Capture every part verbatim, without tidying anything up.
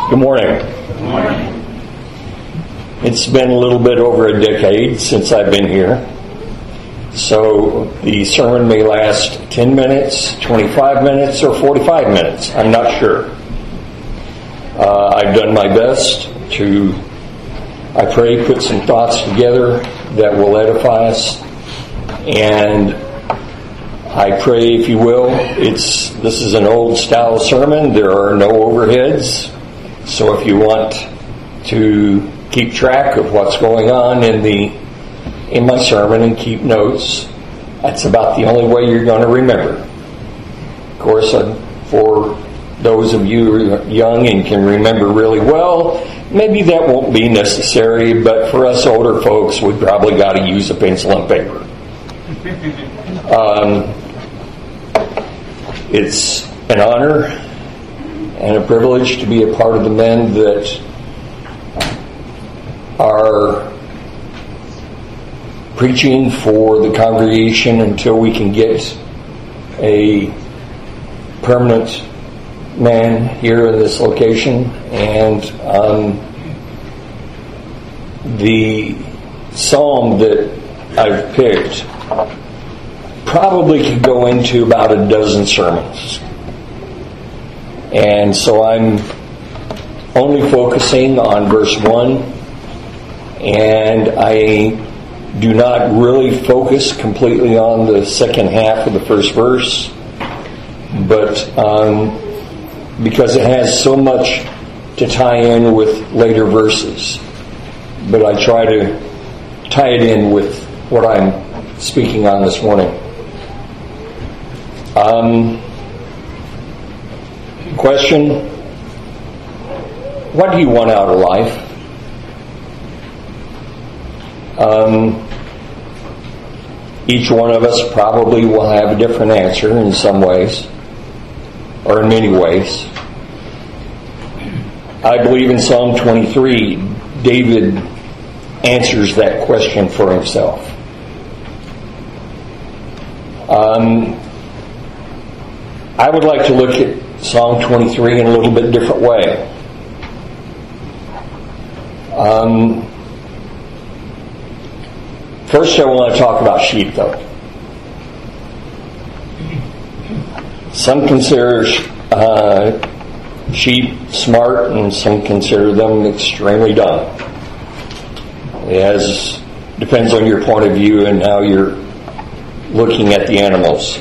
Good morning. Good morning. It's been a little bit over a decade since I've been here, so the sermon may last ten minutes, twenty-five minutes, or forty-five minutes. I'm not sure. Uh, I've done my best to, I pray, put some thoughts together that will edify us, and I pray, if you will, it's this is an old style sermon. There are no overheads. So if you want to keep track of what's going on in the in my sermon and keep notes, that's about the only way you're going to remember. Of course, uh, for those of you who are young and can remember really well, maybe that won't be necessary, but for us older folks, we probably got to use a pencil and paper. Um, it's an honor and a privilege to be a part of the men that are preaching for the congregation until we can get a permanent man here in this location. And um, the psalm that I've picked probably could go into about a dozen sermons. And so I'm only focusing on verse one, and I do not really focus completely on the second half of the first verse, but um, because it has so much to tie in with later verses. But I try to tie it in with what I'm speaking on this morning. Um... Question: what do you want out of life? Um, each one of us probably will have a different answer in some ways, or in many ways. I believe in Psalm twenty-three, David answers that question for himself. Um, I would like to look at Psalm twenty-three in a little bit different way. Um, first, I want to talk about sheep, though. Some consider uh, sheep smart, and some consider them extremely dumb. It has, depends on your point of view and how you're looking at the animals.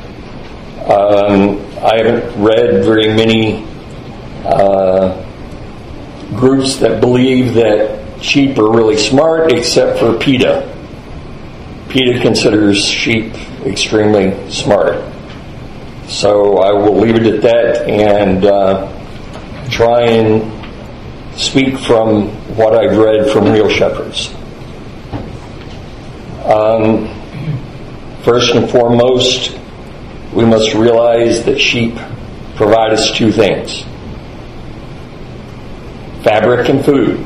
Um, I haven't read very many uh, groups that believe that sheep are really smart, except for PETA. PETA considers sheep extremely smart. So I will leave it at that and uh, try and speak from what I've read from real shepherds. Um, first and foremost, we must realize that sheep provide us two things: fabric and food.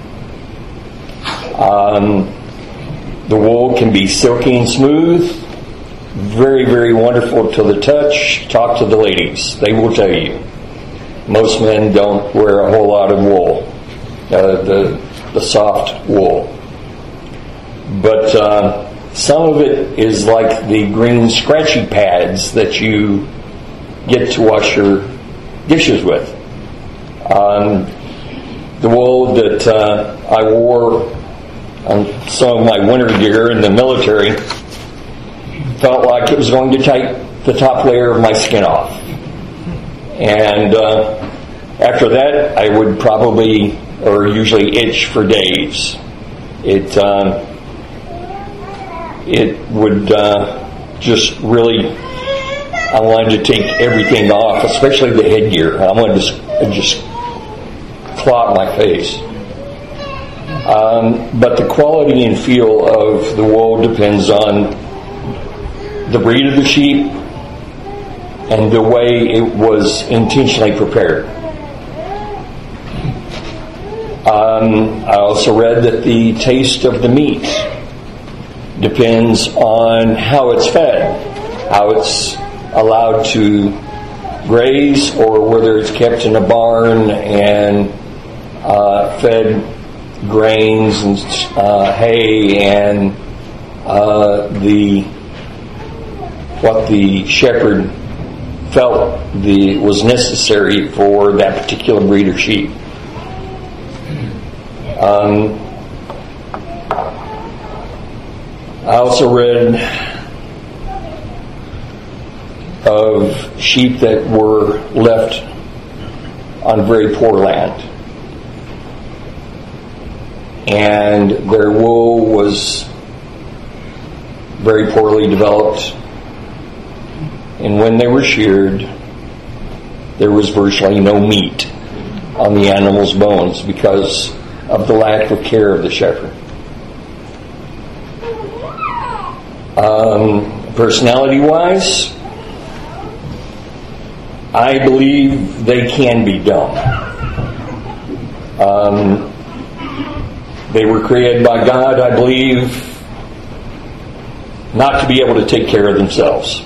Um, the wool can be silky and smooth, very, very wonderful to the touch. Talk to the ladies. They will tell you. Most men don't wear a whole lot of wool, uh, the, the soft wool. But uh, some of it is like the green scratchy pads that you get to wash your dishes with. Um, the wool that uh, I wore on some of my winter gear in the military felt like it was going to take the top layer of my skin off. And uh, after that, I would probably, or usually, itch for days. It uh, it would uh, just really, I wanted to take everything off, especially the headgear. I wanted to just clot my face. Um, but the quality and feel of the wool depends on the breed of the sheep and the way it was intentionally prepared. Um, I also read that the taste of the meat depends on how it's fed, how it's allowed to graze, or whether it's kept in a barn and uh, fed grains and uh, hay and uh, the what the shepherd felt the was necessary for that particular breed of sheep. Um, I also read of sheep that were left on very poor land, and their wool was very poorly developed, and when they were sheared, there was virtually no meat on the animal's bones because of the lack of care of the shepherd. Um, personality-wise, I believe they can be dumb. Um, they were created by God, I believe, not to be able to take care of themselves.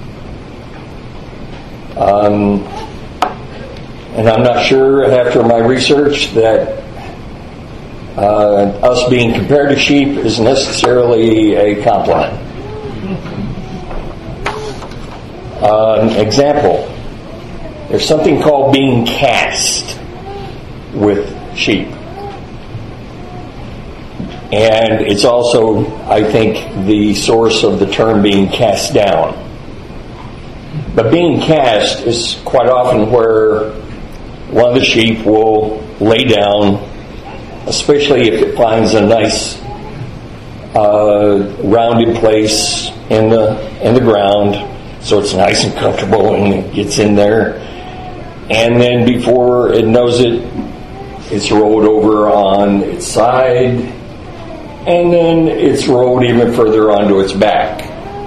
Um, and I'm not sure, after my research, that uh, us being compared to sheep is necessarily a compliment. Uh, an example. There's something called being cast with sheep. And it's also, I think, the source of the term being cast down. But being cast is quite often where one of the sheep will lay down, especially if it finds a nice uh, rounded place in the in the ground, so it's nice and comfortable and it gets in there. And then before it knows it, it's rolled over on its side, and then it's rolled even further onto its back.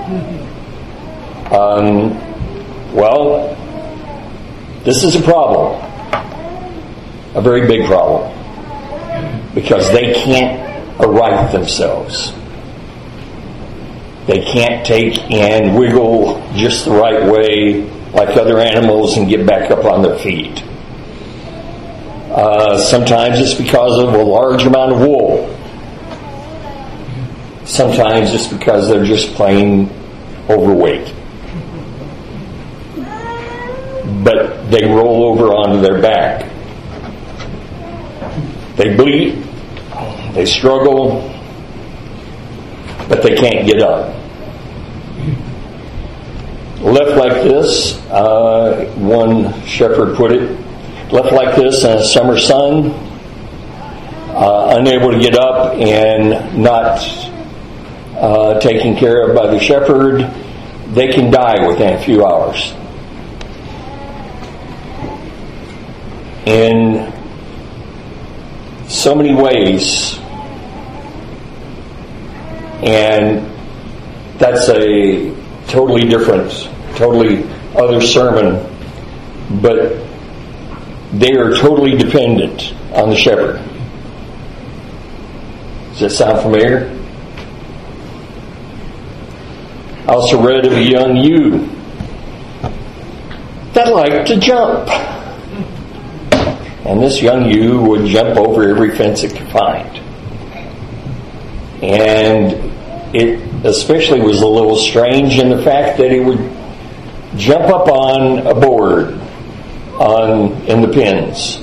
Um, well, this is a problem, a very big problem, because they can't right themselves. They can't take and wiggle just the right way like other animals and get back up on their feet. Uh, sometimes it's because of a large amount of wool. Sometimes it's because they're just plain overweight. But they roll over onto their back. They bleat, they struggle, but they can't get up. Left like this, uh, one shepherd put it, left like this in a summer sun, uh, unable to get up and not uh, taken care of by the shepherd, they can die within a few hours. In so many ways, and that's a totally different, totally other sermon, but they are totally dependent on the shepherd. Does that sound familiar? I also read of a young ewe that liked to jump. And this young ewe would jump over every fence it could find. And it especially was a little strange in the fact that it would jump up on a board on in the pens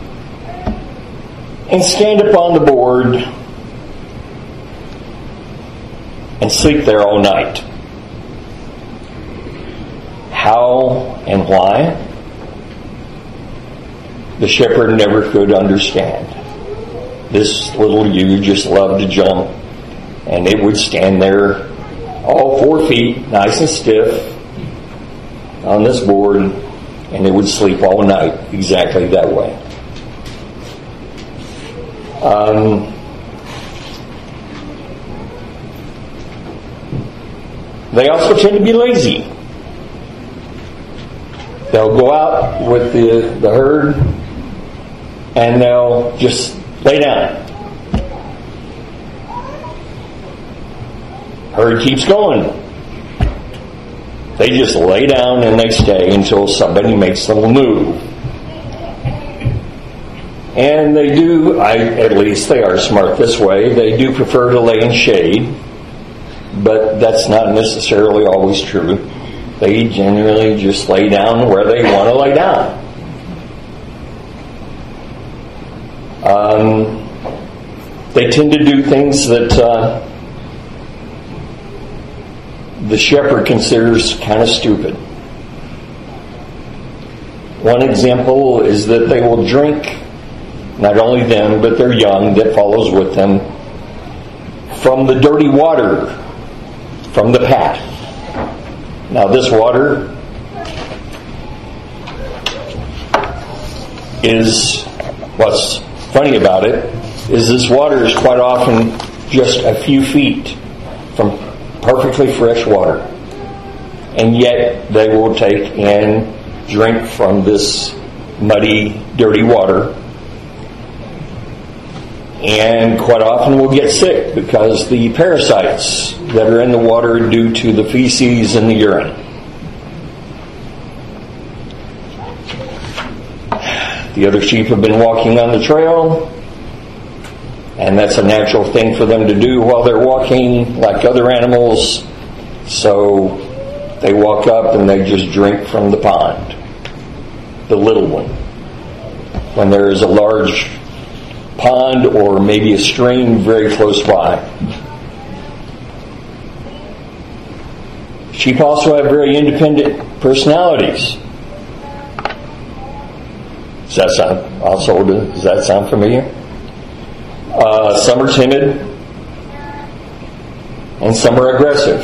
and stand up on the board and sleep there all night. How and why? The shepherd never could understand. This little ewe just loved to jump, and it would stand there all four feet, nice and stiff, on this board, and it would sleep all night exactly that way. Um, they also tend to be lazy. They'll go out with the, the herd, and they'll just lay down. Herd keeps going. They just lay down and they stay until somebody makes them move. And they do, I, at least they are smart this way, they do prefer to lay in shade, but that's not necessarily always true. They generally just lay down where they want to lay down. Um, they tend to do things that uh, the shepherd considers kind of stupid. One example is that they will drink, not only them, but their young that follows with them, from the dirty water from the path. Now this water is, what's funny about it, is this water is quite often just a few feet from perfectly fresh water. And yet they will take and drink from this muddy, dirty water. And quite often will get sick because the parasites that are in the water are due to the feces and the urine. The other sheep have been walking on the trail, and that's a natural thing for them to do while they're walking like other animals. So they walk up and they just drink from the pond, the little one. When there is a large pond or maybe a stream very close by. Sheep also have very independent personalities. Does that sound also? Does that sound familiar? Uh, some are timid, and some are aggressive.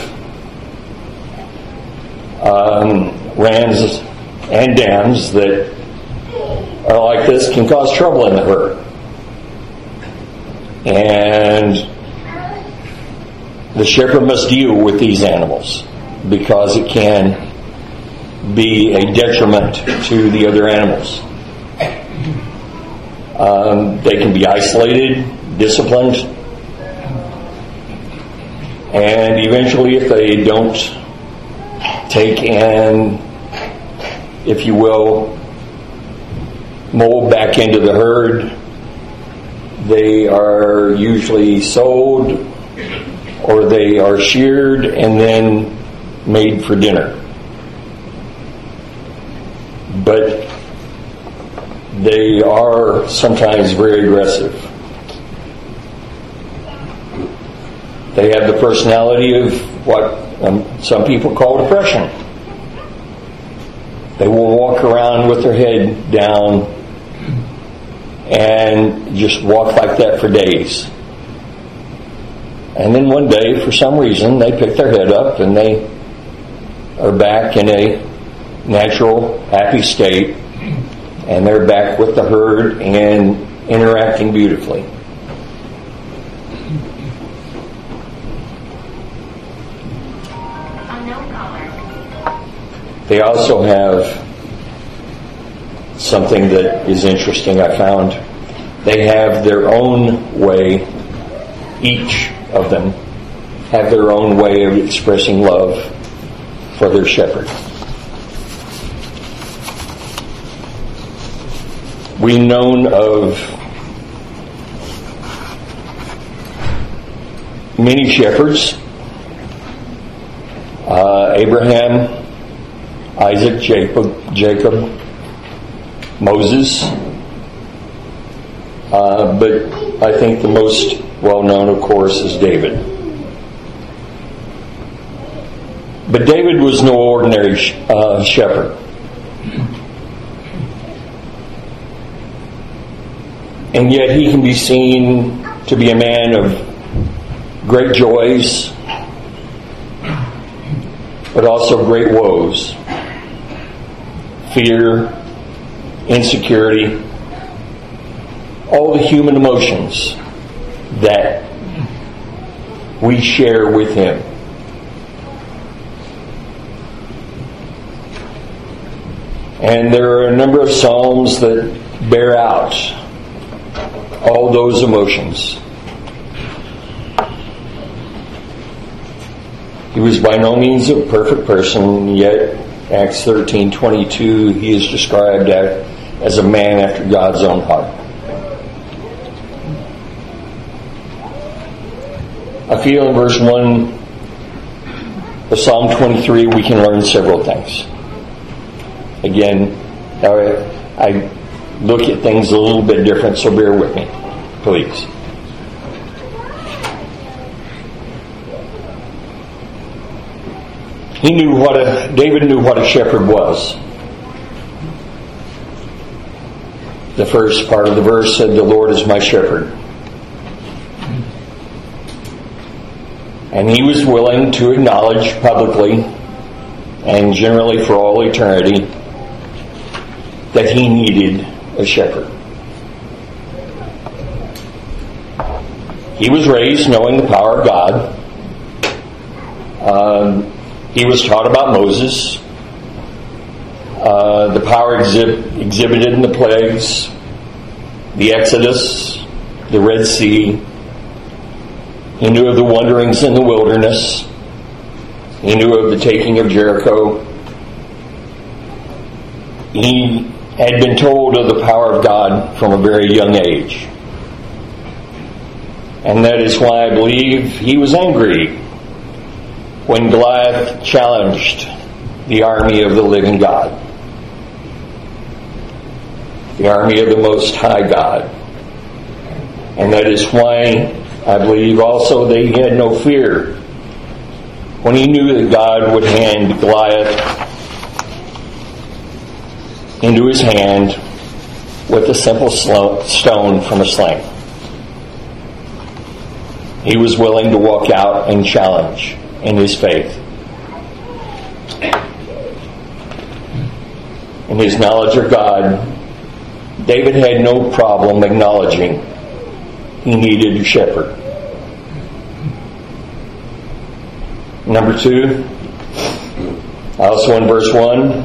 Um, rams and dams that are like this can cause trouble in the herd. And the shepherd must deal with these animals because it can be a detriment to the other animals. Um, they can be isolated, disciplined, and eventually if they don't take and, if you will, mold back into the herd, they are usually sold or they are sheared and then made for dinner. But they are sometimes very aggressive. They have the personality of what um, some people call depression. They will walk around with their head down and just walk like that for days. And then one day, for some reason, they pick their head up and they are back in a natural, happy state, and they're back with the herd and interacting beautifully. They also have something that is interesting, I found. They have their own way, each of them have their own way of expressing love for their shepherd. We've known of many shepherds, uh, Abraham, Isaac, Jacob, Jacob, Moses, uh, but I think the most well-known, of course, is David. But David was no ordinary sh- uh, shepherd. And yet he can be seen to be a man of great joys, but also great woes. Fear, insecurity, all the human emotions that we share with him. And there are a number of psalms that bear out all those emotions. He was by no means a perfect person, yet Acts thirteen twenty-two, he is described as a man after God's own heart. I feel in verse one of Psalm twenty-three we can learn several things. Again, I look at things a little bit different, so bear with me, please. He knew what a, David knew what a shepherd was. The first part of the verse said, "The Lord is my shepherd." And he was willing to acknowledge publicly and generally for all eternity that he needed a shepherd. He was raised knowing the power of God. Um, he was taught about Moses, uh, the power exhib- exhibited in the plagues, the Exodus, the Red Sea. He knew of the wanderings in the wilderness. He knew of the taking of Jericho. He had been told of the power of God from a very young age. And that is why I believe he was angry when Goliath challenged the army of the living God, the army of the Most High God. And that is why I believe also that he had no fear when he knew that God would hand Goliath into his hand with a simple stone from a sling. He was willing to walk out and challenge in his faith. In his knowledge of God, David had no problem acknowledging he needed a shepherd. Number two, also in verse one,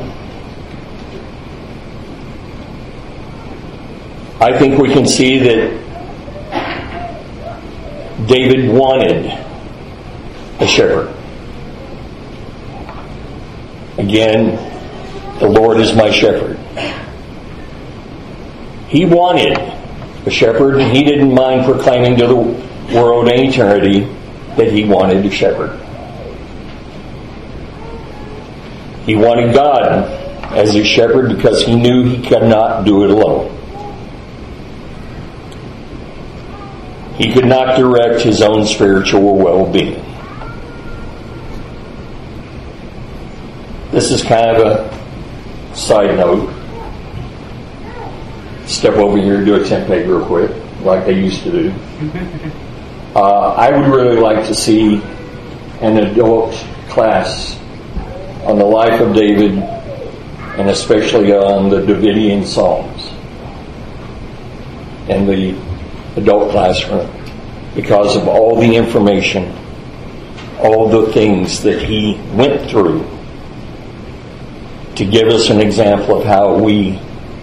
I think we can see that David wanted a shepherd. Again, the Lord is my shepherd. He wanted a shepherd, and he didn't mind proclaiming to the world and eternity that he wanted a shepherd. He wanted God as his shepherd because he knew he could not do it alone. He could not direct his own spiritual well-being. This is kind of a side note. Step over here and do a temp peg real quick, like they used to do. Uh, I would really like to see an adult class on the life of David, and especially on the Davidian Psalms in the adult classroom, because of all the information, all the things that he went through to give us an example of how we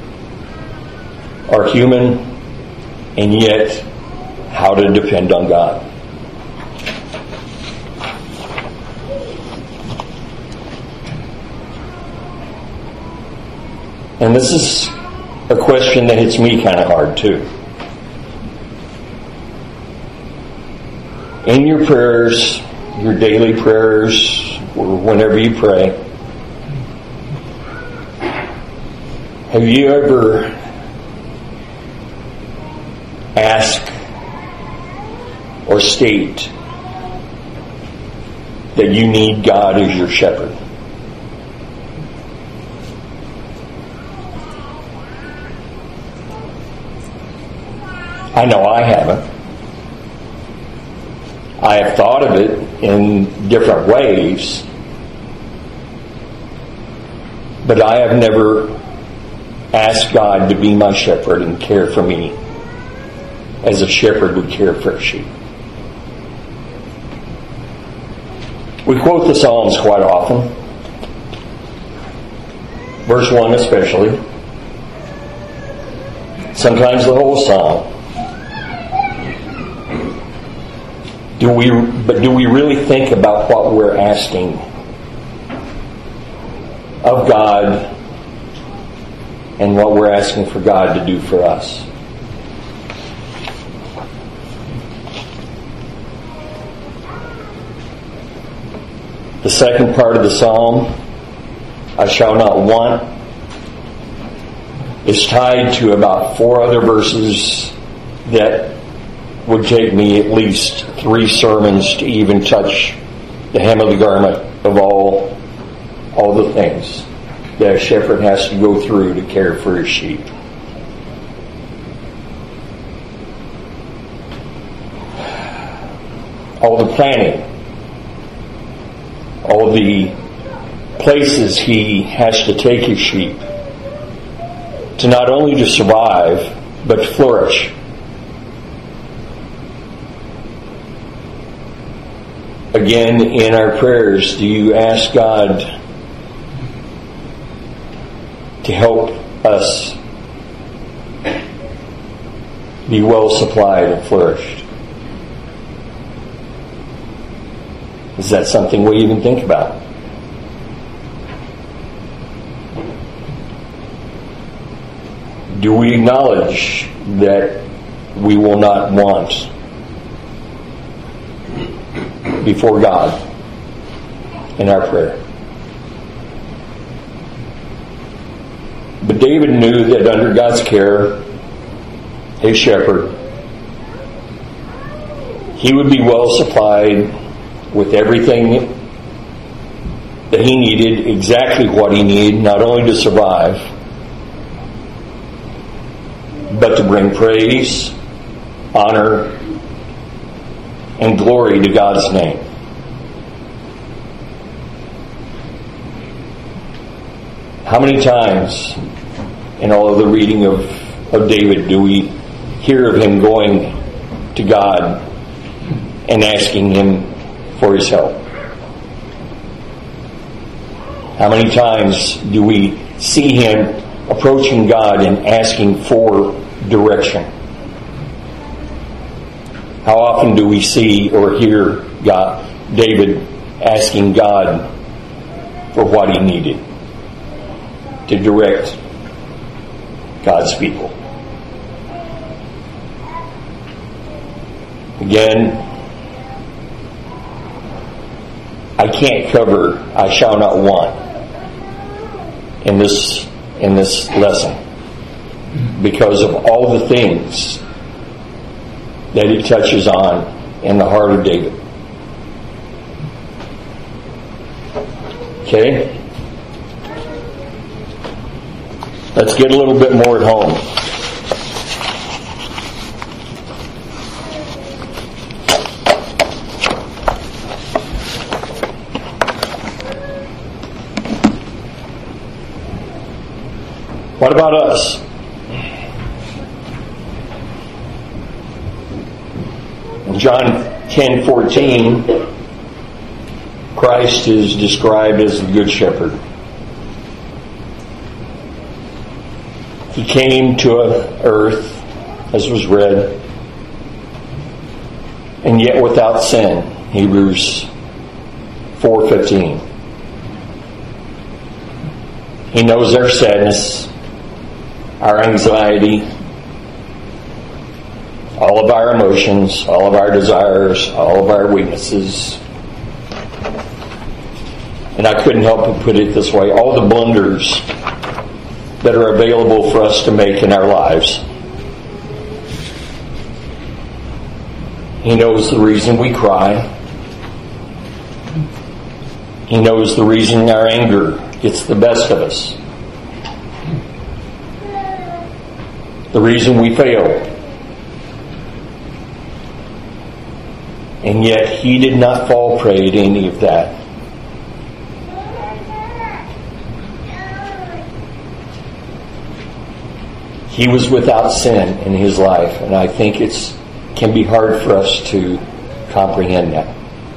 are human and yet how to depend on God. And this is a question that hits me kind of hard too. In your prayers, your daily prayers, or whenever you pray, have you ever ask or state that you need God as your shepherd? I know I haven't. I have thought of it in different ways, but I have never asked God to be my shepherd and care for me as a shepherd would care for a sheep. We quote the Psalms quite often, verse one especially, sometimes the whole psalm. Do we, but do we really think about what we're asking of God and what we're asking for God to do for us? The second part of the psalm, I shall not want, is tied to about four other verses that would take me at least three sermons to even touch the hem of the garment of all, all the things that a shepherd has to go through to care for his sheep. All the planning, all the places he has to take his sheep to not only to survive, but to flourish. Again, in our prayers, do you ask God to help us be well supplied and flourished? Is that something we even think about? Do we acknowledge that we will not want before God in our prayer? But David knew that under God's care, his shepherd, he would be well supplied with everything that he needed, exactly what he needed, not only to survive, but to bring praise, honor, and glory to God's name. How many times in all of the reading of, of David do we hear of him going to God and asking him for his help? How many times do we see him approaching God and asking for direction? How often do we see or hear God, David asking God for what he needed to direct God's people? Again, I can't cover I shall not want in this in this lesson because of all the things that it touches on in the heart of David. Okay? Let's get a little bit more at home. What about us? In John ten fourteen, Christ is described as the Good Shepherd. He came to earth, as was read, and yet without sin. Hebrews four fifteen. He knows our sadness, our anxiety, all of our emotions, all of our desires, all of our weaknesses. And I couldn't help but put it this way, all the blunders that are available for us to make in our lives. He knows the reason we cry. He knows the reason our anger gets the best of us. The reason we fail. And yet He did not fall prey to any of that. He was without sin in His life, and I think it's can be hard for us to comprehend that.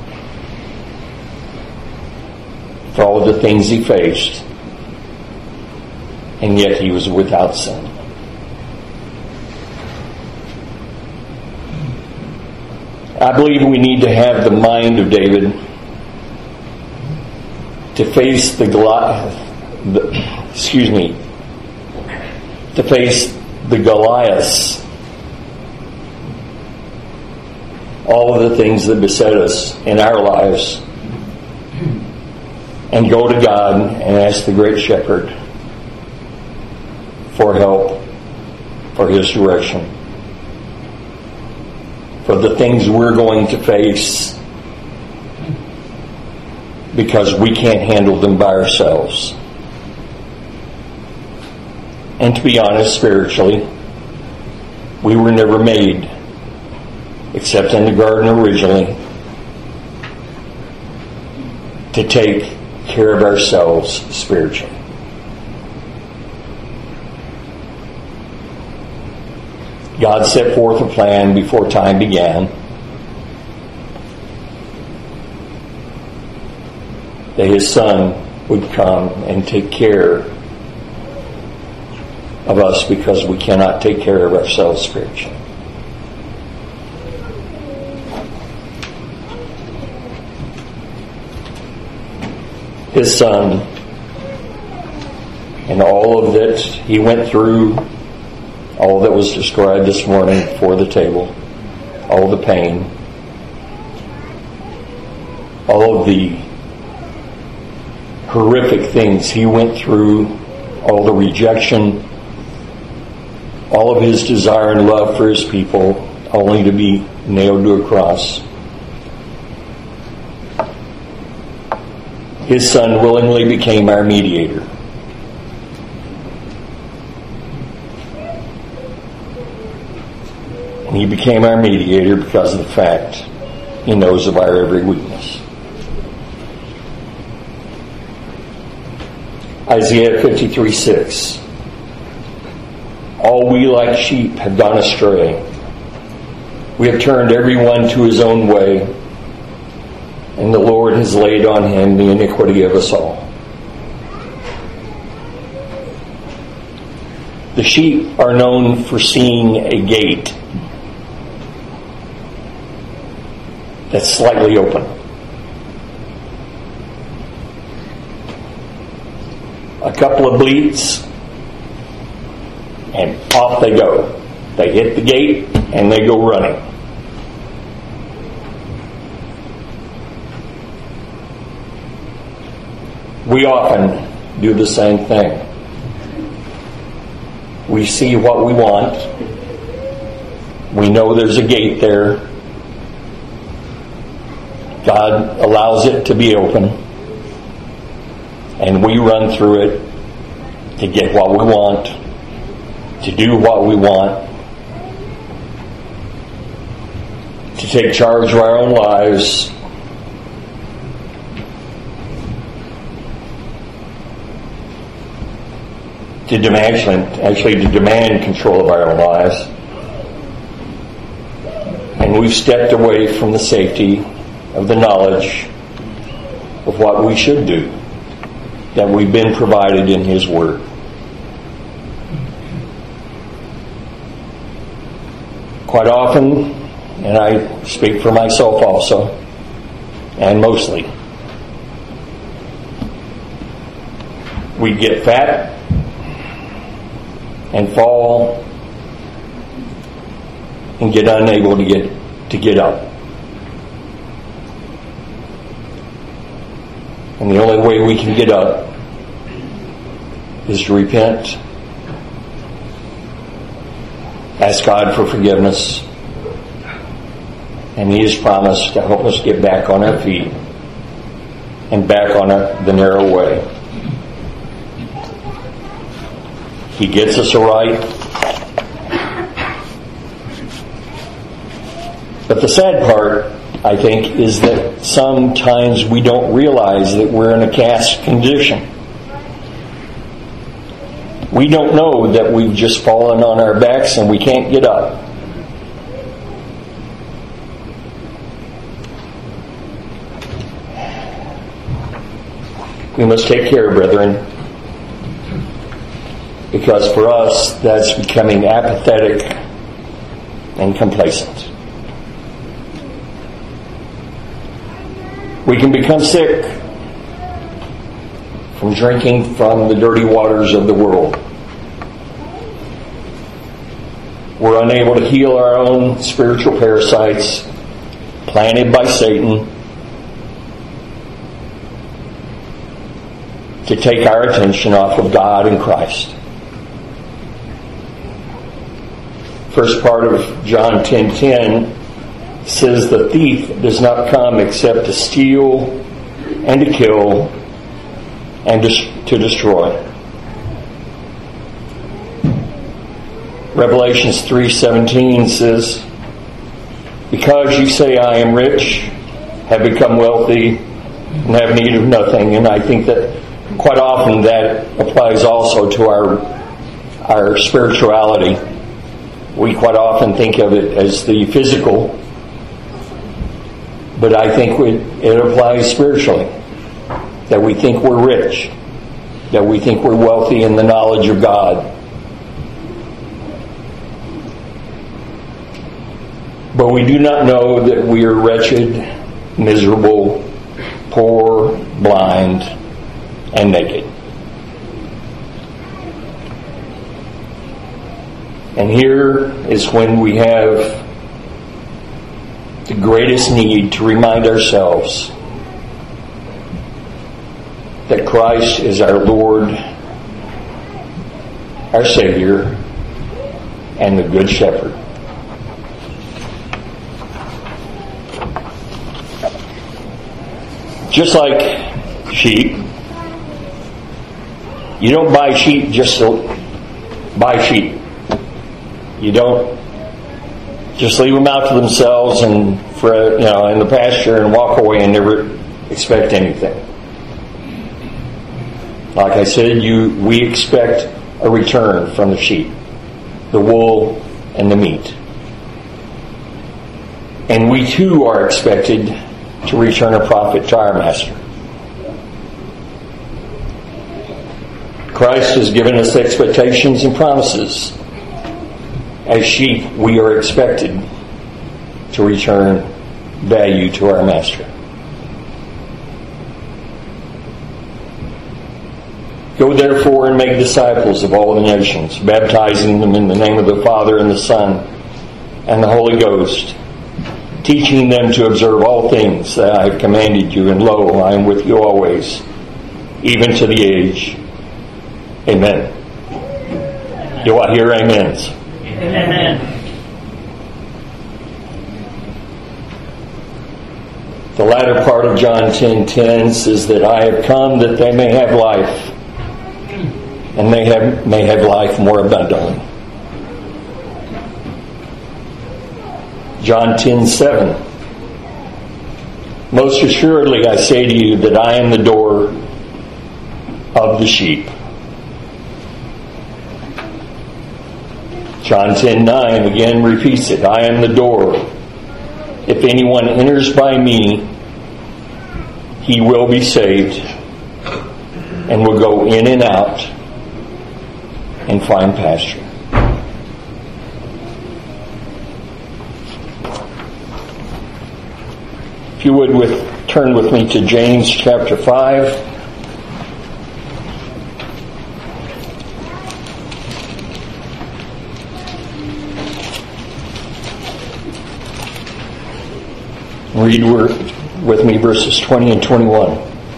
For all of the things He faced, and yet He was without sin. I believe we need to have the mind of David to face the Goliath, the, excuse me, to face the Goliaths, all of the things that beset us in our lives, and go to God and ask the great shepherd for help, for his direction, for the things we're going to face, because we can't handle them by ourselves. And to be honest, spiritually, we were never made, except in the garden originally, to take care of ourselves spiritually. God set forth a plan before time began that His Son would come and take care of us because we cannot take care of ourselves spiritually. His Son and all of that He went through, all that was described this morning for the table, all the pain, all of the horrific things He went through, all the rejection, all of His desire and love for His people, only to be nailed to a cross. His Son willingly became our mediator. And He became our mediator because of the fact He knows of our every weakness. Isaiah fifty-three six. All we like sheep have gone astray. We have turned everyone to his own way, and the Lord has laid on Him the iniquity of us all. The sheep are known for seeing a gate that's slightly open. A couple of bleats, and off they go. They hit the gate, and they go running. We often do the same thing. We see what we want. We know there's a gate there. God allows it to be open. And we run through it to get what we want, to do what we want, to take charge of our own lives, to demand, actually to demand control of our own lives. And we've stepped away from the safety of the knowledge of what we should do, that we've been provided in His Word. Quite often, and I speak for myself also, and mostly, we get fat and fall and get unable to get to get up. And the only way we can get up is to repent, ask God for forgiveness, and He has promised to help us get back on our feet and back on a, the narrow way. He gets us aright. But the sad part, I think, is that sometimes we don't realize that we're in a cast condition. We don't know that we've just fallen on our backs and we can't get up. We must take care, brethren, because for us, that's becoming apathetic and complacent. We can become sick from drinking from the dirty waters of the world. We're unable to heal our own spiritual parasites planted by Satan to take our attention off of God and Christ. First part of John ten ten says the thief does not come except to steal and to kill and to destroy. Revelations three seventeen says, because you say I am rich, have become wealthy, and have need of nothing. And I think that quite often that applies also to our our spirituality. We quite often think of it as the physical, but I think we, it applies spiritually. That we think we're rich, that we think we're wealthy in the knowledge of God. But we do not know that we are wretched, miserable, poor, blind, and naked. And here is when we have the greatest need to remind ourselves that Christ is our Lord, our Savior, and the Good Shepherd. Just like sheep, you don't buy sheep just to buy sheep. You don't just leave them out to themselves and for you know in the pasture and walk away and never expect anything. Like I said, you we expect a return from the sheep, the wool and the meat. And we too are expected to return a profit to our master. Christ has given us expectations and promises. As sheep, we are expected to return value to our master. Go therefore and make disciples of all the nations, baptizing them in the name of the Father and the Son and the Holy Ghost, teaching them to observe all things that I have commanded you, and lo, I am with you always, even to the age. Amen. Do I hear amens? Amen. The latter part of John ten ten says that I have come that they may have life, and may have may have life more abundantly. John ten seven. Most assuredly I say to you that I am the door of the sheep. John ten nine again repeats it. I am the door. If anyone enters by me, he will be saved and will go in and out and find pasture. If you would with, turn with me to James chapter five. Read with me verses twenty and twenty-one.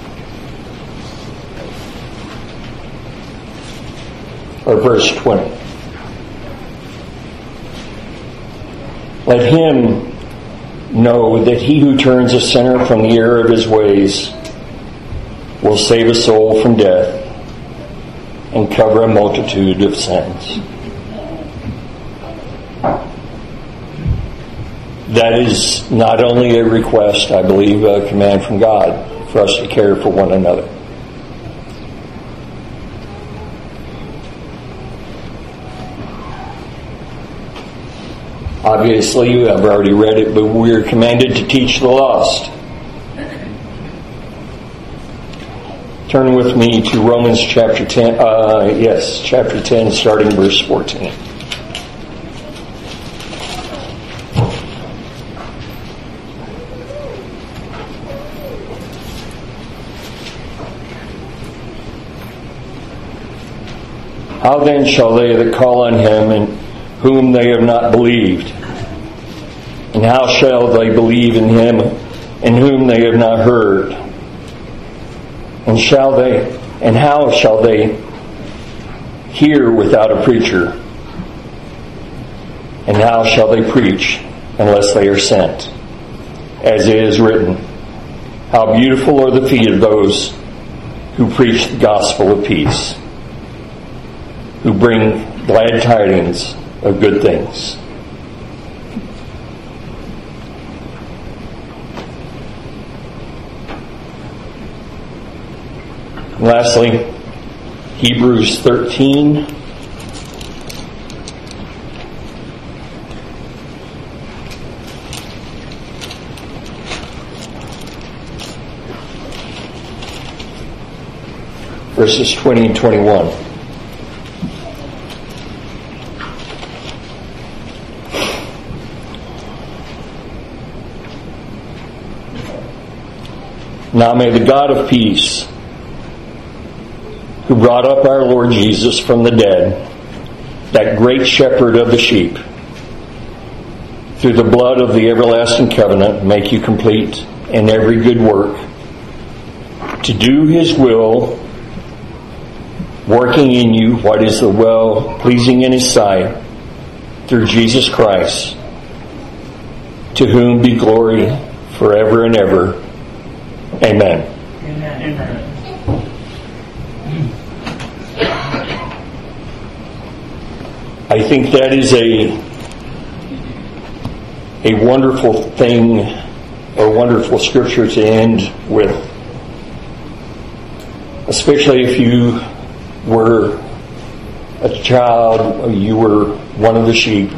Or verse twenty. Let him know that he who turns a sinner from the error of his ways will save a soul from death and cover a multitude of sins. That is not only a request, I believe, a command from God for us to care for one another. Obviously, I've already read it, but we're commanded to teach the lost. Turn with me to Romans chapter ten. Uh, yes, chapter ten, starting verse fourteen. How then shall they that call on him in whom they have not believed? And how shall they believe in him in whom they have not heard? And shall they and how shall they hear without a preacher? And how shall they preach unless they are sent? As it is written, how beautiful are the feet of those who preach the gospel of peace, who bring glad tidings of good things. And lastly, Hebrews thirteen. Verses twenty and twenty-one. Now may the God of peace, who brought up our Lord Jesus from the dead, that great shepherd of the sheep, through the blood of the everlasting covenant, make you complete in every good work, to do his will, working in you what is the well pleasing in his sight, through Jesus Christ, to whom be glory forever and ever. Amen. Amen. I think that is a a wonderful thing, or wonderful scripture to end with, especially if you were a child, you were one of the sheep,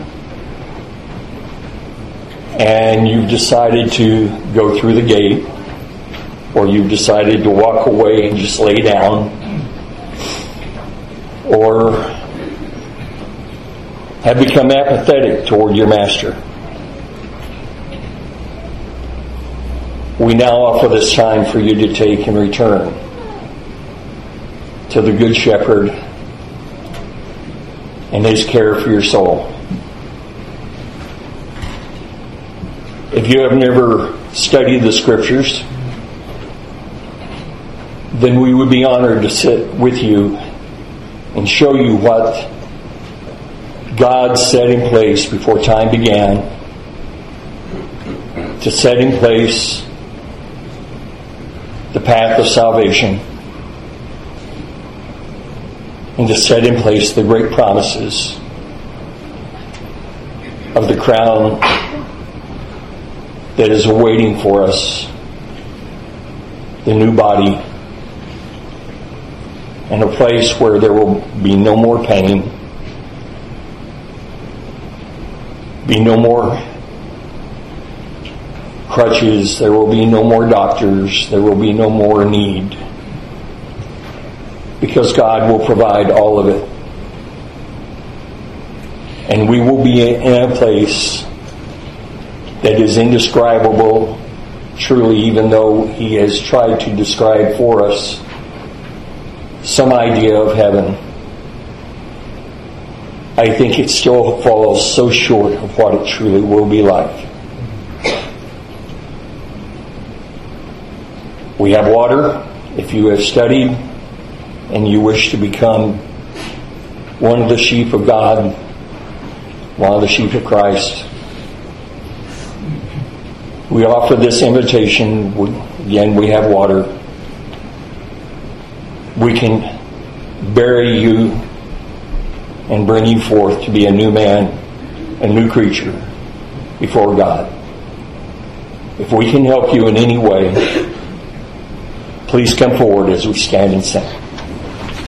and you've decided to go through the gate, or you've decided to walk away and just lay down, or have become apathetic toward your master. We now offer this time for you to take and return to the Good Shepherd and his care for your soul. If you have never studied the Scriptures, then we would be honored to sit with you and show you what God set in place before time began, to set in place the path of salvation, and to set in place the great promises of the crown that is awaiting for us, the new body, and a place where there will be no more pain, be no more crutches, there will be no more doctors, there will be no more need, because God will provide all of it. And we will be in a place that is indescribable, truly, even though he has tried to describe for us some idea of heaven. I think it still falls so short of what it truly will be like. We have water. If you have studied and you wish to become one of the sheep of God, one of the sheep of Christ, we offer this invitation. Again, we have water. We can bury you and bring you forth to be a new man, a new creature before God. If we can help you in any way, please come forward as we stand and sing.